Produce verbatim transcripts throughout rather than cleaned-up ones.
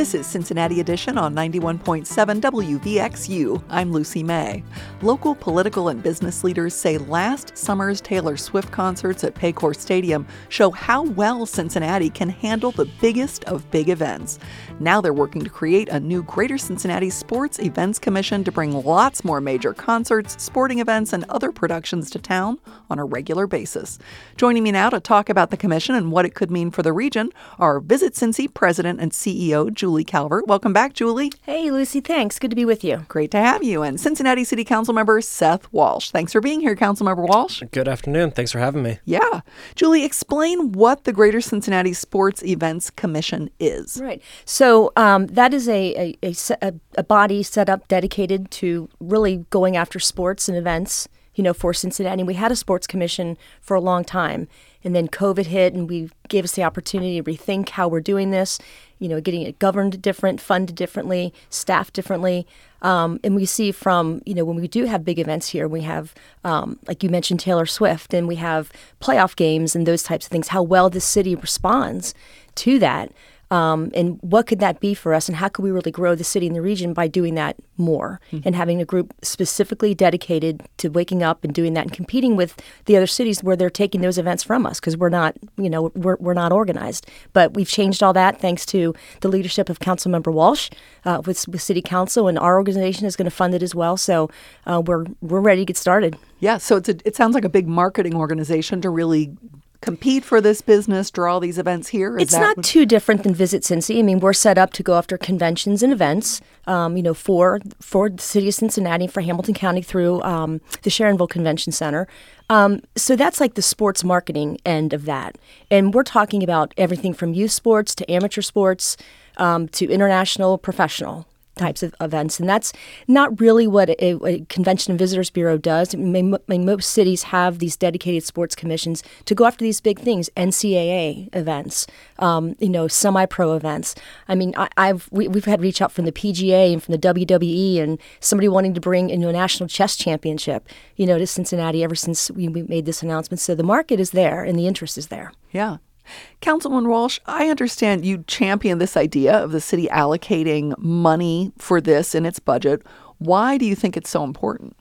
This is Cincinnati Edition on ninety-one point seven W V X U. I'm Lucy May. Local political and business leaders say last summer's Taylor Swift concerts at Paycor Stadium show how well Cincinnati can handle the biggest of big events. Now they're working to create a new Greater Cincinnati Sports Events Commission to bring lots more major concerts, sporting events, and other productions to town on a regular basis. Joining me now to talk about the commission and what it could mean for the region are Visit Cincy President and C E O Julie Calvert. Welcome back, Julie. Hey, Lucy. Thanks. Good to be with you. Great to have you. And Cincinnati City Council member Seth Walsh. Thanks for being here, Councilmember Walsh. Good afternoon. Thanks for having me. Yeah. Julie, explain what the Greater Cincinnati Sports Events Commission is. Right. So um, that is a, a, a, a body set up dedicated to really going after sports and events, you know, for Cincinnati. We had a sports commission for a long time. And then COVID hit, and we gave us the opportunity to rethink how we're doing this, you know, getting it governed different, funded differently, staffed differently. Um, and we see from, you know, when we do have big events here, we have, um, like you mentioned, Taylor Swift, and we have playoff games and those types of things, how well the city responds to that. Um, and what could that be for us, and how could we really grow the city and the region by doing that more, mm-hmm. and having a group specifically dedicated to waking up and doing that and competing with the other cities where they're taking those events from us, because we're not, you know, we're we're not organized. But we've changed all that thanks to the leadership of Councilmember Walsh uh, with, with City Council, and our organization is going to fund it as well. So uh, we're we're ready to get started. Yeah. So it's a, it sounds like a big marketing organization to really compete for this business, draw all these events here? Is it's not what... too different than Visit Cincy. I mean, we're set up to go after conventions and events, um, you know, for for the city of Cincinnati, for Hamilton County through um, the Sharonville Convention Center. Um, so that's like the sports marketing end of that. And we're talking about everything from youth sports to amateur sports um, to international, professional types of events. And that's not really what a, a Convention and Visitors Bureau does. I mean, I mean, most cities have these dedicated sports commissions to go after these big things, N C double A events, um, you know, semi-pro events. I mean, I, I've we, we've had reach out from the P G A and from the W W E, and somebody wanting to bring you know, a national chess championship, you know, to Cincinnati ever since we, we made this announcement. So the market is there and the interest is there. Yeah. Councilman Walsh, I understand you champion this idea of the city allocating money for this in its budget. Why do you think it's so important?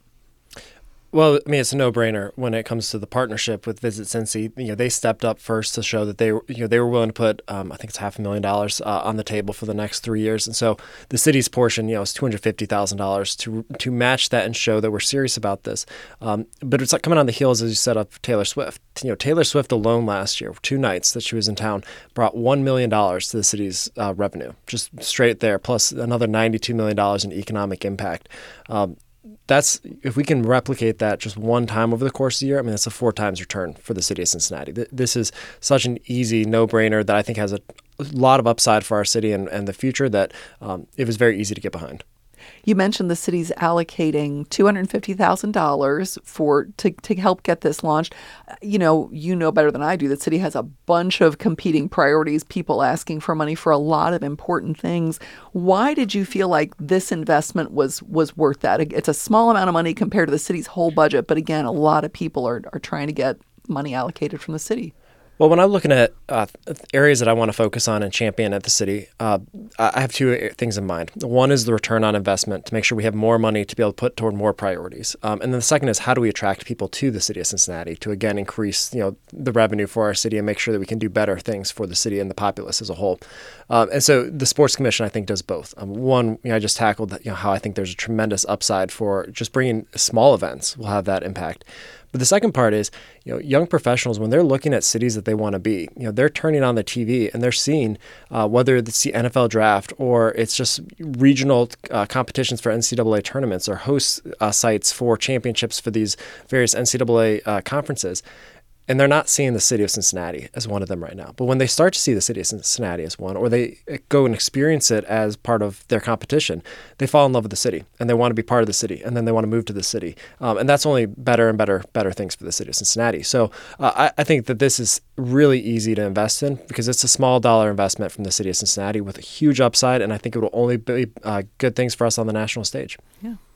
Well, I mean, it's a no-brainer when it comes to the partnership with Visit Cincy. You know, they stepped up first to show that they, you know, they were willing to put, um, I think it's half a million dollars uh, on the table for the next three years, and so the city's portion, you know, is two hundred fifty thousand dollars to to match that and show that we're serious about this. Um, but it's like coming on the heels, as you said, of Taylor Swift. You know, Taylor Swift alone last year, two nights that she was in town, brought one million dollars to the city's uh, revenue, just straight there, plus another ninety-two million dollars in economic impact. Um, That's if we can replicate that just one time over the course of the year, I mean, that's a four times return for the city of Cincinnati. This is such an easy no-brainer that I think has a lot of upside for our city and, and the future that um, it was very easy to get behind. You mentioned the city's allocating two hundred fifty thousand dollars for to, to help get this launched. You know, you know better than I do, the city has a bunch of competing priorities, people asking for money for a lot of important things. Why did you feel like this investment was was worth that? It's a small amount of money compared to the city's whole budget, but again, a lot of people are, are trying to get money allocated from the city. Well, when I'm looking at uh, areas that I want to focus on and champion at the city, uh, I have two things in mind. One is the return on investment, to make sure we have more money to be able to put toward more priorities. Um, and then the second is, how do we attract people to the city of Cincinnati to, again, increase you know the revenue for our city and make sure that we can do better things for the city and the populace as a whole. Um, and so the Sports Commission, I think, does both. Um, one, you know, I just tackled you know, how I think there's a tremendous upside for just bringing small events will have that impact. But the second part is, you know, young professionals, when they're looking at cities that they want to be, you know, they're turning on the T V and they're seeing uh, whether it's the N F L draft or it's just regional uh, competitions for N C double A tournaments or host uh, sites for championships for these various N C double A uh, conferences. And they're not seeing the city of Cincinnati as one of them right now. But when they start to see the city of Cincinnati as one, or they go and experience it as part of their competition, they fall in love with the city and they want to be part of the city, and then they want to move to the city. Um, and that's only better and better, better things for the city of Cincinnati. So uh, I, I think that this is really easy to invest in because it's a small dollar investment from the city of Cincinnati with a huge upside, and I think it will only be uh, good things for us on the national stage. Yeah.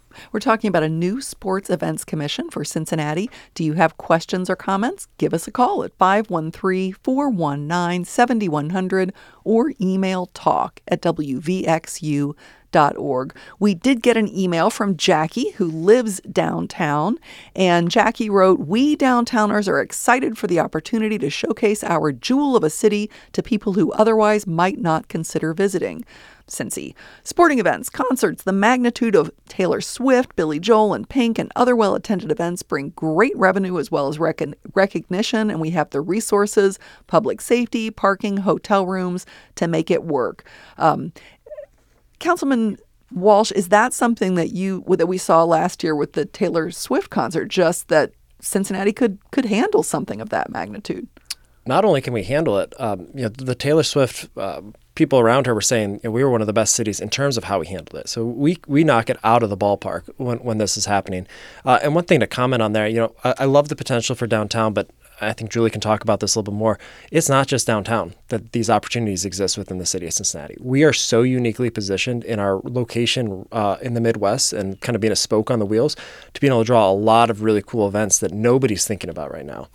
We're talking about a new sports events commission for Cincinnati. Do you have questions or comments? Give us a call at five one three, four one nine, seven one zero zero or email talk at w v x u dot org. We did get an email from Jackie, who lives downtown, and Jackie wrote, "We downtowners are excited for the opportunity to showcase our jewel of a city to people who otherwise might not consider visiting Cincy. Sporting events, concerts, the magnitude of Taylor Swift, Billy Joel, and Pink, and other well-attended events bring great revenue as well as rec- recognition, and we have the resources, public safety, parking, hotel rooms to make it work." Um, Councilman Walsh, is that something that you that we saw last year with the Taylor Swift concert, just that Cincinnati could could handle something of that magnitude? Not only can we handle it, um, you know, the Taylor Swift uh, people around her were saying, you know, we were one of the best cities in terms of how we handled it. So we we knock it out of the ballpark when when this is happening. Uh, and one thing to comment on there, you know, I, I love the potential for downtown, but I think Julie can talk about this a little bit more. It's not just downtown that these opportunities exist within the city of Cincinnati. We are so uniquely positioned in our location uh, in the Midwest and kind of being a spoke on the wheels to being able to draw a lot of really cool events that nobody's thinking about right now.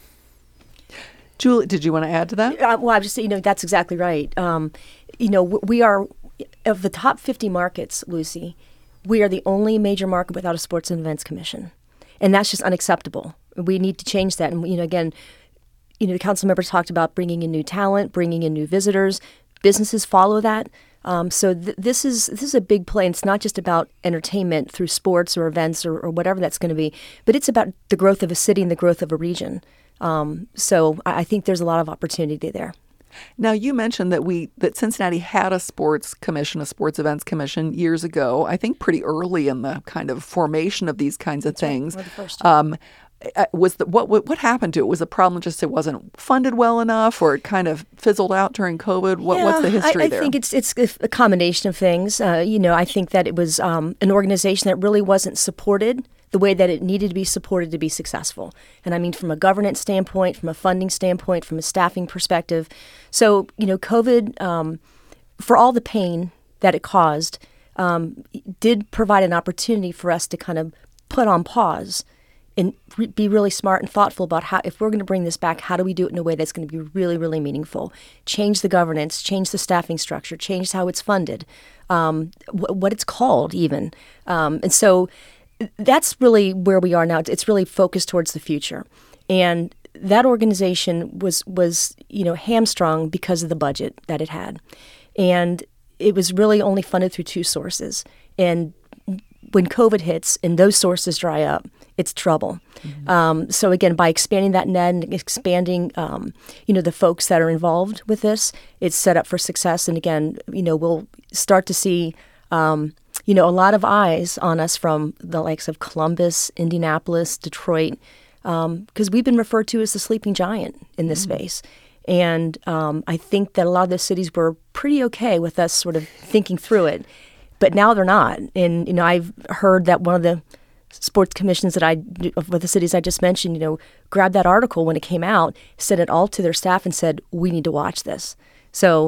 Julie, did you want to add to that? Uh, well, I just, you know, that's exactly right. Um, you know, we are, of the top fifty markets, Lucy, we are the only major market without a sports and events commission. And that's just unacceptable. We need to change that. And, you know, again, you know, the council members talked about bringing in new talent, bringing in new visitors. Businesses follow that. Um, so th- this is this is a big play. And it's not just about entertainment through sports or events or, or whatever that's going to be, but it's about the growth of a city and the growth of a region. Um, so I, I think there's a lot of opportunity there. Now, you mentioned that we that Cincinnati had a sports commission, a sports events commission years ago, I think pretty early in the kind of formation of these kinds of That's things. Right. We're the first. Um, was the, what, what what happened to it? Was the problem just it wasn't funded well enough, or it kind of fizzled out during COVID? What, yeah, what's the history I, I there? I think it's it's a combination of things. Uh, you know, I think that it was um, an organization that really wasn't supported the way that it needed to be supported to be successful. And I mean, from a governance standpoint, from a funding standpoint, from a staffing perspective. So, you know, COVID, um, for all the pain that it caused, um, did provide an opportunity for us to kind of put on pause and re- be really smart and thoughtful about how, if we're going to bring this back, how do we do it in a way that's going to be really, really meaningful? Change the governance, change the staffing structure, change how it's funded, um, wh- what it's called even. Um, and so that's really where we are now. It's really focused towards the future. And that organization was, was, you know, hamstrung because of the budget that it had. And it was really only funded through two sources. And when COVID hits and those sources dry up, it's trouble. Mm-hmm. Um, so again, by expanding that net and expanding, um, you know, the folks that are involved with this, it's set up for success. And again, you know, we'll start to see, um, you know, a lot of eyes on us from the likes of Columbus, Indianapolis, Detroit, because um, we've been referred to as the sleeping giant in this mm-hmm. space. And um, I think that a lot of those cities were pretty okay with us sort of thinking through it. But now they're not. And, you know, I've heard that one of the sports commissions that I, of the cities I just mentioned, you know, grabbed that article when it came out, sent it all to their staff and said, we need to watch this. So,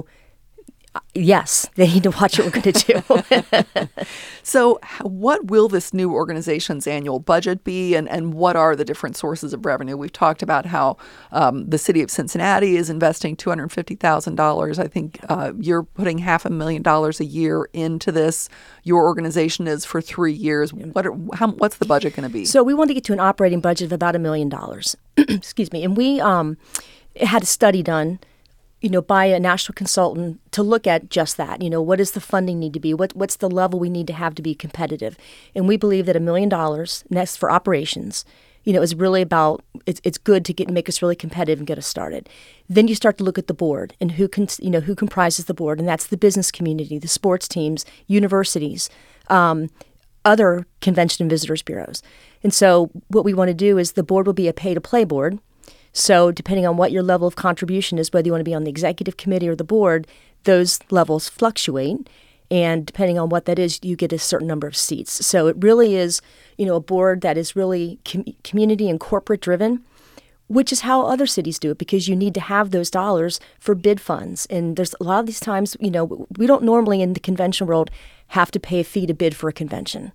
yes, they need to watch what we're going to do. So what will this new organization's annual budget be, and, and what are the different sources of revenue? We've talked about how um, the city of Cincinnati is investing two hundred fifty thousand dollars. I think uh, you're putting half a million dollars a year into this. Your organization is for three years. What are, how, what's the budget going to be? So we want to get to an operating budget of about a million dollars. Excuse me. And we um, had a study done, you know, by a national consultant to look at just that. You know, what does the funding need to be? What What's the level we need to have to be competitive? And we believe that a million dollars next for operations, you know, is really about, it's it's good to get make us really competitive and get us started. Then you start to look at the board and who can, you know, who comprises the board, and that's the business community, the sports teams, universities, um, other convention and visitors bureaus. And so what we want to do is the board will be a pay-to-play board. So depending on what your level of contribution is, whether you want to be on the executive committee or the board, those levels fluctuate. And depending on what that is, you get a certain number of seats. So it really is, you know, a board that is really com- community and corporate driven, which is how other cities do it, because you need to have those dollars for bid funds. And there's a lot of these times, you know, we don't normally in the convention world have to pay a fee to bid for a convention.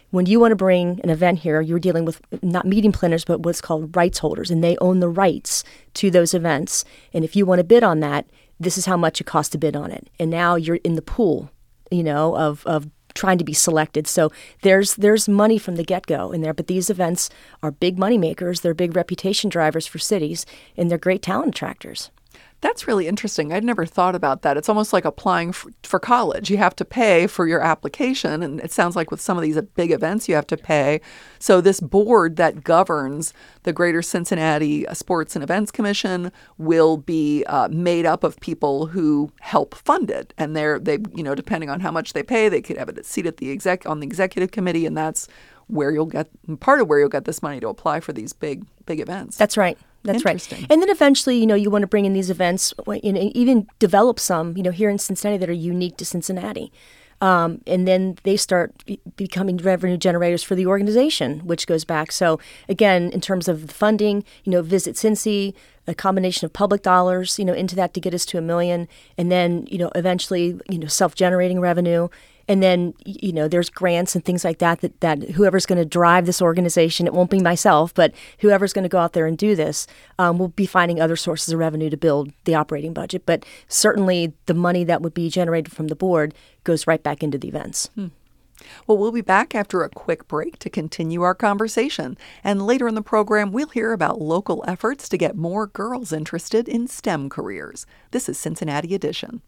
When you want to bring an event here, you're dealing with not meeting planners, but what's called rights holders, and they own the rights to those events. And if you want to bid on that, this is how much it costs to bid on it. And now you're in the pool, you know, of, of trying to be selected. So there's there's money from the get-go in there. But these events are big money makers. They're big reputation drivers for cities, and they're great talent attractors. That's really interesting. I'd never thought about that. It's almost like applying for, for college. You have to pay for your application, and it sounds like with some of these big events you have to pay. So this board that governs the Greater Cincinnati Sports and Events Commission will be uh, made up of people who help fund it, and they're they you know depending on how much they pay, they could have a seat at the exec on the executive committee, and that's where you'll get part of where you'll get this money to apply for these big big events. That's right. That's right. And then eventually, you know, you want to bring in these events and even develop some, you know, here in Cincinnati that are unique to Cincinnati. Um, and then they start be- becoming revenue generators for the organization, which goes back. So again, in terms of the funding, you know, Visit Cincy, a combination of public dollars, you know, into that to get us to a million. And then, you know, eventually, you know, self-generating revenue. And then, you know, there's grants and things like that, that, that whoever's going to drive this organization, it won't be myself, but whoever's going to go out there and do this, um, will be finding other sources of revenue to build the operating budget. But certainly the money that would be generated from the board goes right back into the events. Hmm. Well, we'll be back after a quick break to continue our conversation. And later in the program, we'll hear about local efforts to get more girls interested in STEM careers. This is Cincinnati Edition.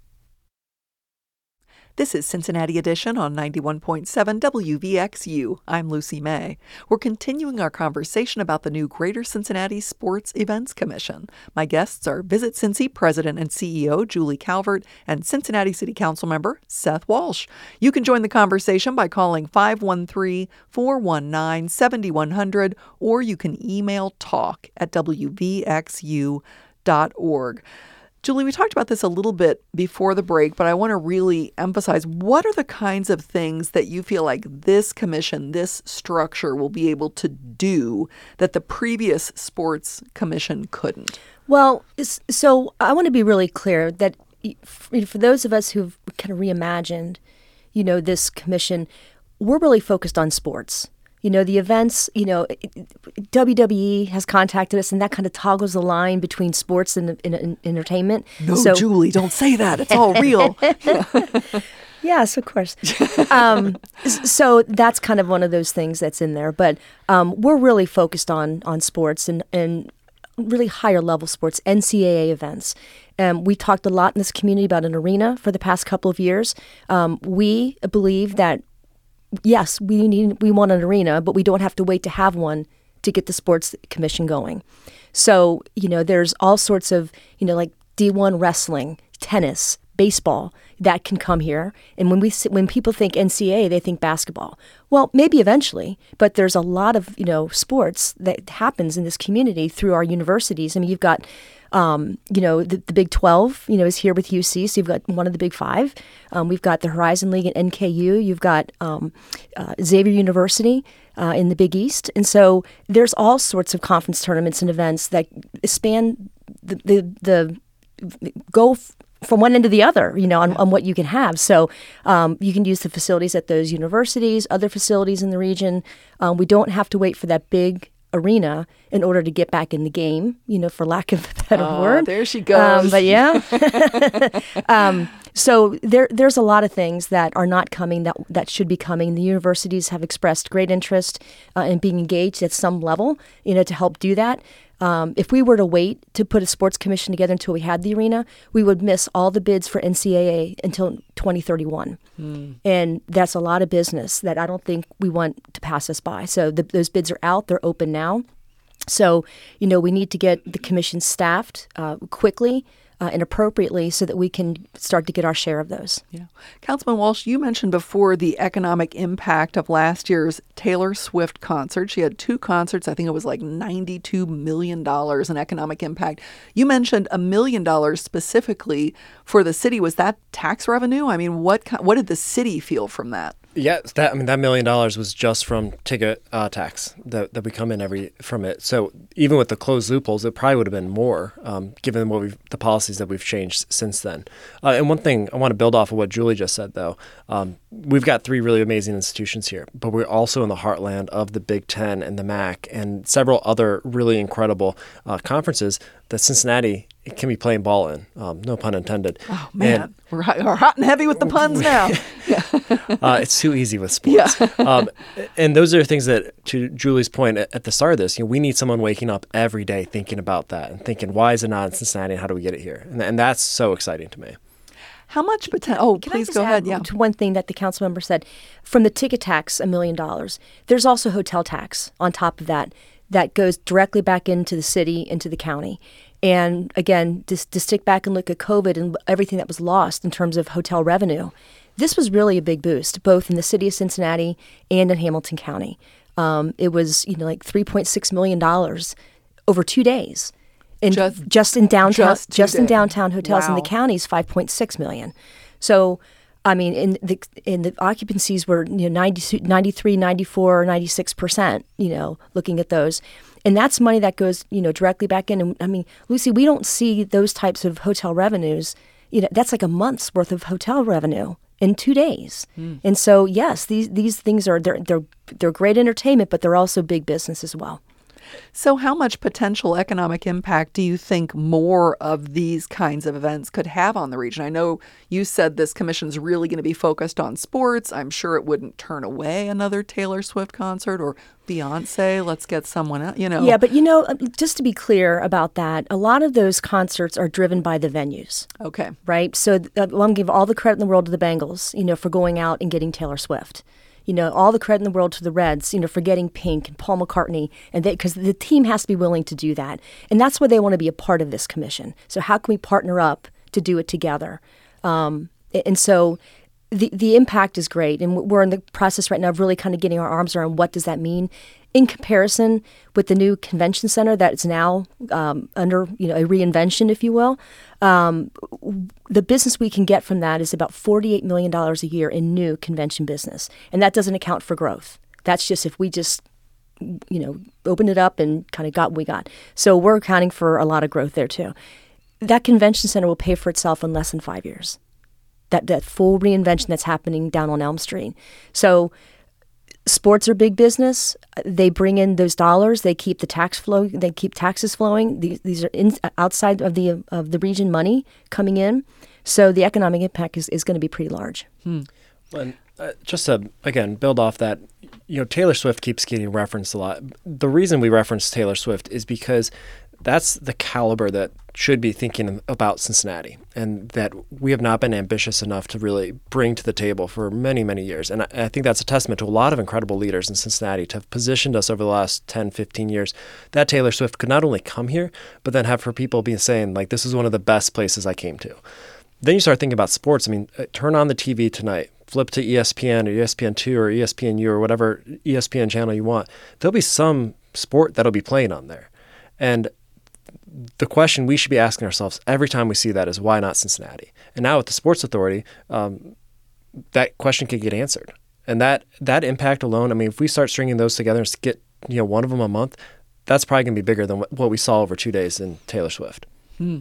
This is Cincinnati Edition on ninety-one point seven W V X U. I'm Lucy May. We're continuing our conversation about the new Greater Cincinnati Sports Events Commission. My guests are Visit Cincy President and C E O Julie Calvert and Cincinnati City Council member Seth Walsh. You can join the conversation by calling five one three, four one nine, seven one zero zero or you can email talk at w v x u dot org. Julie, we talked about this a little bit before the break, but I want to really emphasize, what are the kinds of things that you feel like this commission, this structure will be able to do that the previous sports commission couldn't? Well, so I want to be really clear that for those of us who've kind of reimagined, you know, this commission, we're really focused on sports. You know, the events, you know, W W E has contacted us, and that kind of toggles the line between sports and, and, and entertainment. No, so, Julie, don't say that. It's all real. Yes, of course. Um, so that's kind of one of those things that's in there. But um, we're really focused on on sports and, and really higher level sports, N C double A events. Um, we talked a lot in this community about an arena for the past couple of years. Um, we believe that yes, we need we want an arena, but we don't have to wait to have one to get the sports commission going. So, you know, there's all sorts of, you know, like D one wrestling, tennis, baseball that can come here. And when we when people think N C double A, they think basketball. Well, maybe eventually, but there's a lot of, you know, sports that happens in this community through our universities. I mean, you've got Um, you know, the, the Big twelve, you know, is here with U C, so you've got one of the Big Five. Um, we've got the Horizon League at N K U. You've got um, uh, Xavier University uh, in the Big East. And so there's all sorts of conference tournaments and events that span the, the, the go f- from one end to the other, you know, on, on what you can have. So um, you can use the facilities at those universities, other facilities in the region. Um, we don't have to wait for that big arena in order to get back in the game, you know, for lack of a better oh, word. There she goes. Um, but yeah. um, so there, there's a lot of things that are not coming that that should be coming. The universities have expressed great interest uh, in being engaged at some level, you know, to help do that. Um, if we were to wait to put a sports commission together until we had the arena, we would miss all the bids for N C double A until twenty thirty-one. Mm. And that's a lot of business that I don't think we want to pass us by. So the, those bids are out. They're open now. So, you know, we need to get the commission staffed uh, quickly uh, and appropriately so that we can start to get our share of those. Yeah. Councilman Walsh, you mentioned before the economic impact of last year's Taylor Swift concert. She had two concerts. I think it was like ninety-two million dollars in economic impact. You mentioned a million dollars specifically for the city. Was that tax revenue? I mean, what what did the city feel from that? Yeah, that I mean that million dollars was just from ticket uh, tax that, that we come in every from it. So even with the closed loopholes, it probably would have been more, um, given what we've the policies that we've changed since then. Uh, and one thing I want to build off of what Julie just said, though, um, we've got three really amazing institutions here, but we're also in the heartland of the Big Ten and the M A C and several other really incredible uh, conferences that Cincinnati can be playing ball in. Um, no pun intended. Oh man, and, we're, we're hot and heavy with the puns now. uh, it's too easy with sports. Yeah. um, and those are things that, to Julie's point at, at the start of this, you know, we need someone waking up every day thinking about that and thinking, why is it not in Cincinnati and how do we get it here? And, and that's so exciting to me. How much potential? Oh, Can please I just go add ahead. Yeah. To one thing that the council member said, from the ticket tax, a million dollars. There's also hotel tax on top of that that goes directly back into the city, into the county. And again, just to stick back and look at COVID and everything that was lost in terms of hotel revenue, this was really a big boost, both in the city of Cincinnati and in Hamilton County. Um, it was, you know, like three point six million dollars over two days. In, just, just in downtown, just, just in downtown hotels wow. in the counties, five point six million. So, I mean, in the in the occupancies were you know ninety, ninety-three, ninety-four, ninety-six percent. You know, looking at those. And that's money that goes, you know, directly back in. And I mean, Lucy, we don't see those types of hotel revenues. You know, that's like a month's worth of hotel revenue in two days. Mm. And so, yes, these these things are they're they're they're great entertainment, but they're also big business as well. So how much potential economic impact do you think more of these kinds of events could have on the region? I know you said this commission's really going to be focused on sports. I'm sure it wouldn't turn away another Taylor Swift concert or Beyonce. Let's get someone else, you know. Yeah, but you know, just to be clear about that, a lot of those concerts are driven by the venues. Okay. Right? So uh, well, I'm going to give all the credit in the world to the Bengals, you know, for going out and getting Taylor Swift. You know, all the credit in the world to the Reds, you know, for getting Pink and Paul McCartney, and because the team has to be willing to do that. And that's why they want to be a part of this commission. So how can we partner up to do it together? Um, and so the the impact is great. And we're in the process right now of really kind of getting our arms around what does that mean in comparison with the new convention center that's now um, under, you know, a reinvention, if you will. Um, the business we can get from that is about forty-eight million dollars a year in new convention business. And that doesn't account for growth. That's just if we just, you know, opened it up and kind of got what we got. So we're accounting for a lot of growth there too. That convention center will pay for itself in less than five years. That, that full reinvention that's happening down on Elm Street. So sports are big business. They bring in those dollars. They keep the tax flow. They keep taxes flowing. These, these are in, outside of the of the region money coming in. So the economic impact is, is going to be pretty large. Hmm. Well, uh, just to again build off that, you know, Taylor Swift keeps getting referenced a lot. The reason we reference Taylor Swift is because that's the caliber that should be thinking about Cincinnati, and that we have not been ambitious enough to really bring to the table for many, many years. And I, I think that's a testament to a lot of incredible leaders in Cincinnati to have positioned us over the last ten, fifteen years that Taylor Swift could not only come here, but then have her people be saying, like, this is one of the best places I came to. Then you start thinking about sports. I mean, turn on the T V tonight, flip to E S P N or E S P N two or E S P N U or whatever E S P N channel you want. There'll be some sport that'll be playing on there. And the question we should be asking ourselves every time we see that is, why not Cincinnati? And now with the Sports Authority, um, that question could get answered. And that that impact alone, I mean, if we start stringing those together and get, you know, one of them a month, that's probably going to be bigger than what, what we saw over two days in Taylor Swift. Hmm.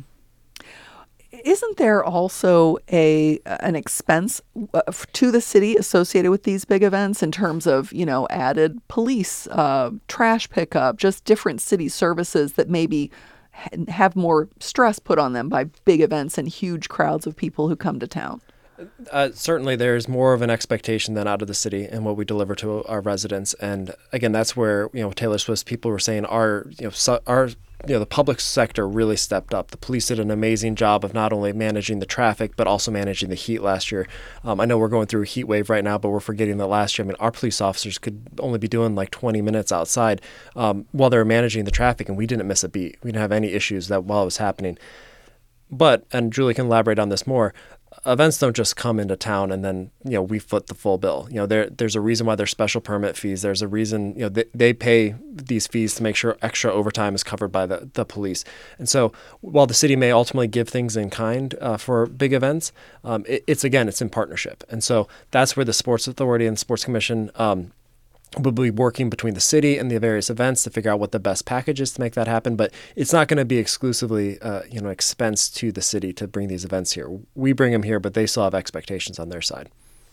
Isn't there also a an expense to the city associated with these big events in terms of, you know, added police, uh, trash pickup, just different city services that maybe have more stress put on them by big events and huge crowds of people who come to town? Uh, certainly there's more of an expectation than out of the city and what we deliver to our residents. And again, that's where, you know, Taylor Swift's people were saying our, you know, su- our, you know, the public sector really stepped up. The police did an amazing job of not only managing the traffic, but also managing the heat last year. Um, I know we're going through a heat wave right now, but we're forgetting that last year, I mean, our police officers could only be doing like twenty minutes outside um, while they were managing the traffic, and we didn't miss a beat. We didn't have any issues that while it was happening. But, and Julie can elaborate on this more, events don't just come into town and then, you know, we foot the full bill. You know, there there's a reason why there's special permit fees. There's a reason, you know, they, they pay these fees to make sure extra overtime is covered by the, the police. And so while the city may ultimately give things in kind uh, for big events, um, it, it's, again, it's in partnership. And so that's where the Sports Authority and Sports Commission um, we'll be working between the city and the various events to figure out what the best package is to make that happen. But it's not going to be exclusively, uh, you know, expense to the city to bring these events here. We bring them here, but they still have expectations on their side.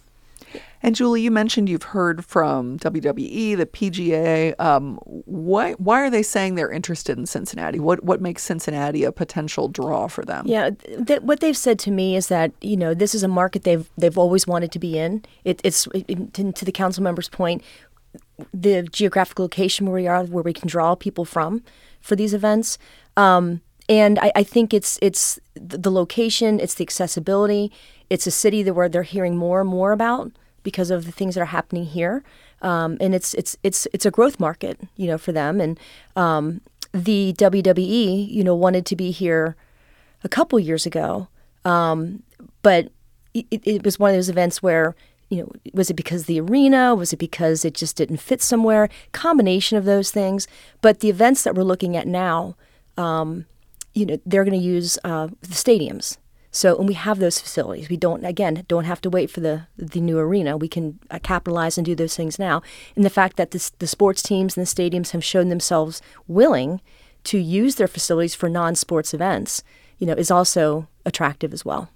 And Julie, you mentioned you've heard from W W E, the P G A. Um, why why are they saying they're interested in Cincinnati? What what makes Cincinnati a potential draw for them? Yeah, th- what they've said to me is that, you know, this is a market they've they've always wanted to be in. It, it's it, to the council members' point, the geographic location where we are, where we can draw people from for these events. Um, and I, I think it's it's the location, it's the accessibility. It's a city that where they're hearing more and more about because of the things that are happening here. Um, and it's it's it's it's a growth market, you know, for them. And um, the W W E, you know, wanted to be here a couple years ago, um, but it, it was one of those events where, you know, was it because of the arena? Was it because it just didn't fit somewhere? Combination of those things. But the events that we're looking at now, um, you know, they're going to use uh, the stadiums. So, and we have those facilities. We don't, again, don't have to wait for the the new arena. We can uh, capitalize and do those things now. And the fact that this, the sports teams and the stadiums have shown themselves willing to use their facilities for non-sports events, you know, is also attractive as well.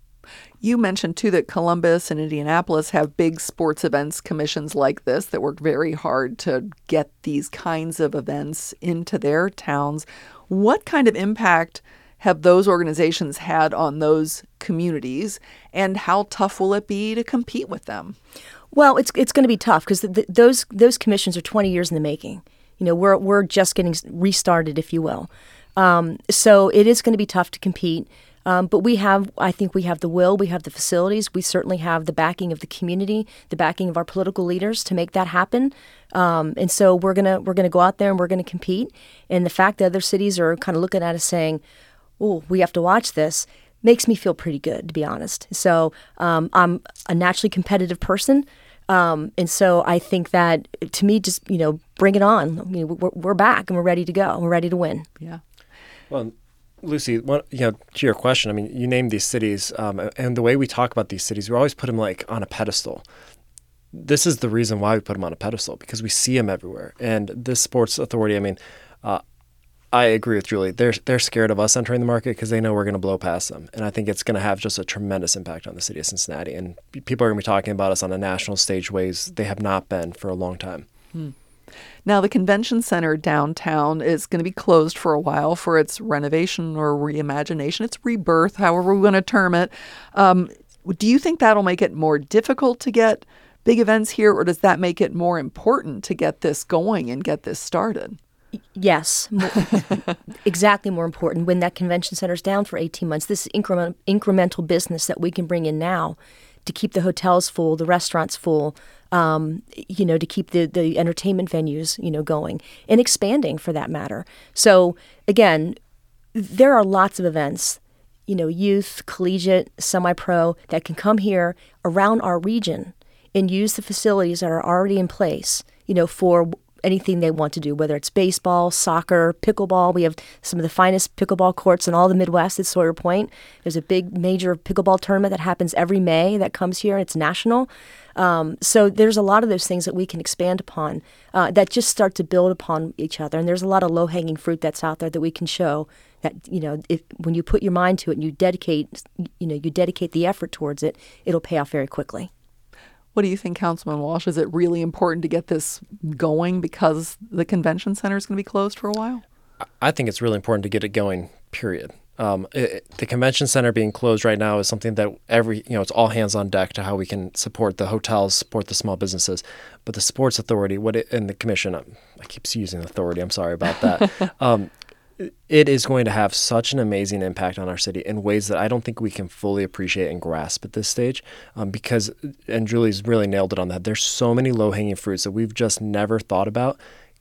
You mentioned, too, that Columbus and Indianapolis have big sports events commissions like this that work very hard to get these kinds of events into their towns. What kind of impact have those organizations had on those communities, and how tough will it be to compete with them? Well, it's it's going to be tough because th- those those commissions are twenty years in the making. You know, we're we're just getting restarted, if you will. Um, so it is going to be tough to compete. Um, but we have, I think we have the will, we have the facilities, we certainly have the backing of the community, the backing of our political leaders to make that happen. Um, and so we're gonna we're gonna go out there and we're gonna compete. And the fact that other cities are kind of looking at us saying, "Oh, we have to watch this," makes me feel pretty good, to be honest. So um, I'm a naturally competitive person. Um, and so I think that, to me, just, you know, bring it on. I mean, we're, we're back and we're ready to go. We're ready to win. Yeah. Well, Lucy, one, you know, to your question, I mean, you named these cities, um, and the way we talk about these cities, we always put them like on a pedestal. This is the reason why we put them on a pedestal, because we see them everywhere. And this Sports Authority, I mean, uh, I agree with Julie. They're they're scared of us entering the market because they know we're going to blow past them. And I think it's going to have just a tremendous impact on the city of Cincinnati. And people are going to be talking about us on a national stage ways they have not been for a long time. Hmm. Now, the convention center downtown is going to be closed for a while for its renovation or reimagination, its rebirth, however we want to term it. Um, do you think that'll make it more difficult to get big events here, or does that make it more important to get this going and get this started? Yes, more, exactly more important. When that convention center's down for eighteen months, this is increment, incremental business that we can bring in now to keep the hotels full, the restaurants full, um, you know, to keep the, the entertainment venues, you know, going and expanding for that matter. So again, there are lots of events, you know, youth, collegiate, semi-pro that can come here around our region and use the facilities that are already in place, you know, for anything they want to do, whether it's baseball, soccer, pickleball. We have some of the finest pickleball courts in all the Midwest at Sawyer Point. There's a big major pickleball tournament that happens every May that comes here. It's national. Um, so there's a lot of those things that we can expand upon uh, that just start to build upon each other. And there's a lot of low-hanging fruit that's out there that we can show that, you know, if when you put your mind to it and you dedicate, you know, you dedicate the effort towards it, it'll pay off very quickly. What do you think, Councilman Walsh? Is it really important to get this going because the convention center is going to be closed for a while? I think it's really important to get it going, period. Um, it, the convention center being closed right now is something that every, you know, it's all hands on deck to how we can support the hotels, support the small businesses. But the Sports Authority, what it, and the commission, I keep using authority, I'm sorry about that. um, it is going to have such an amazing impact on our city in ways that I don't think we can fully appreciate and grasp at this stage um, because, and Julie's really nailed it on that, there's so many low-hanging fruits that we've just never thought about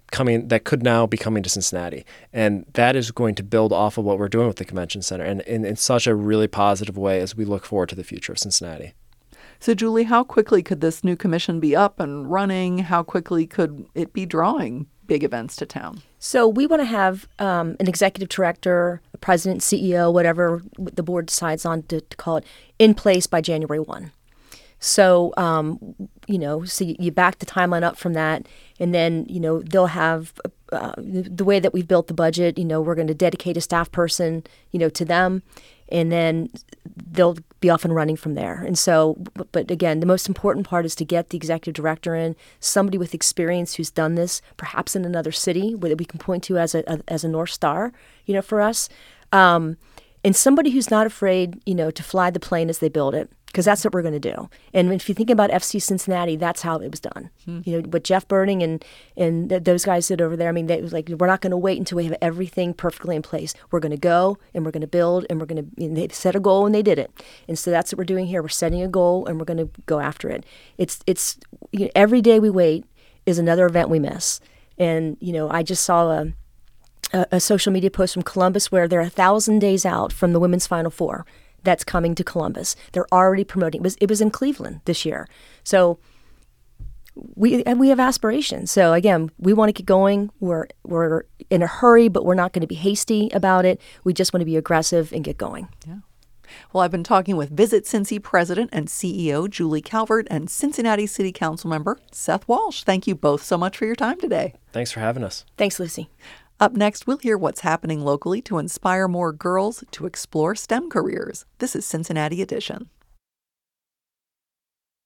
coming that could now be coming to Cincinnati. And that is going to build off of what we're doing with the convention center and in, in such a really positive way as we look forward to the future of Cincinnati. So, Julie, how quickly could this new commission be up and running? How quickly could it be drawing big events to town? So we want to have um, an executive director, a president, C E O, whatever the board decides on to, to call it, in place by January first. So, um, you know, so you, you back the timeline up from that, and then, you know, they'll have uh, the, the way that we've built the budget, you know, we're going to dedicate a staff person, you know, to them, and then they'll be off and running from there. And so, but, but again, the most important part is to get the executive director in, somebody with experience who's done this, perhaps in another city that we can point to as a, a as a North Star, you know, for us. Um, and somebody who's not afraid, you know, to fly the plane as they build it, because that's what we're going to do. And if you think about F C Cincinnati, that's how it was done. Hmm. You know, what Jeff Burning and and th- those guys did over there. I mean, they was like, we're not going to wait until we have everything perfectly in place. We're going to go and we're going to build and we're going to. And they set a goal and they did it. And so that's what we're doing here. We're setting a goal and we're going to go after it. It's it's you know, every day we wait is another event we miss. And you know, I just saw a. A, a social media post from Columbus where they're a thousand days out from the women's Final Four that's coming to Columbus. They're already promoting. It was, it was in Cleveland this year. So we and we have aspirations. So again, we want to get going. We're we're in a hurry, but we're not going to be hasty about it. We just want to be aggressive and get going. Yeah. Well, I've been talking with Visit Cincy President and C E O Julie Calvert and Cincinnati City Council member Seth Walsh. Thank you both so much for your time today. Thanks for having us. Thanks, Lucy. Up next, we'll hear what's happening locally to inspire more girls to explore STEM careers. This is Cincinnati Edition.